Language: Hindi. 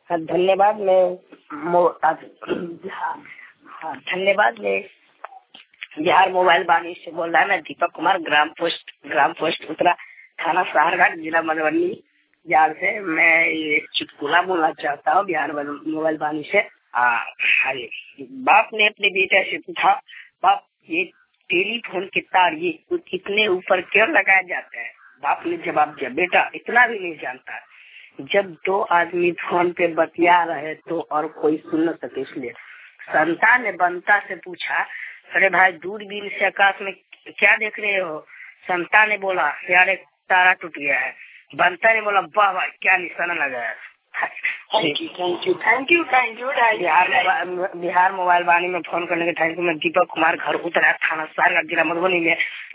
हाँ, धन्यवाद। धन्यवाद। मैं बिहार मोबाइल वाणी से बोल रहा है। मैं दीपक कुमार, ग्राम पोस्ट उत्तरा, थाना साहरघाट, जिला मधुबनी बिहार से। मैं एक चुटकुला बोलना चाहता हूँ बिहार मोबाइल वाणी से। बाप ने अपने बेटे से पूछा, बाप ये टेलीफोन के तार ये इतने ऊपर क्यों लगाया जाता है? बाप ने जवाब दिया, बेटा इतना भी नहीं जानता, जब दो आदमी फोन पे बतिया रहे तो और कोई सुन न सके इसलिए। संता ने बंता से पूछा, अरे भाई दूरबीन से आकाश में क्या देख रहे हो? संता ने बोला, यार एक तारा टूट गया है। बंता ने बोला, वाह वाह क्या निशाना लगा है। Thank you. Bihar mobile Vani में फोन करने के थैंक यू। मैं दीपक कुमार, घर उत्तरा, थाना साहरघाट, जिला मधुबनी में।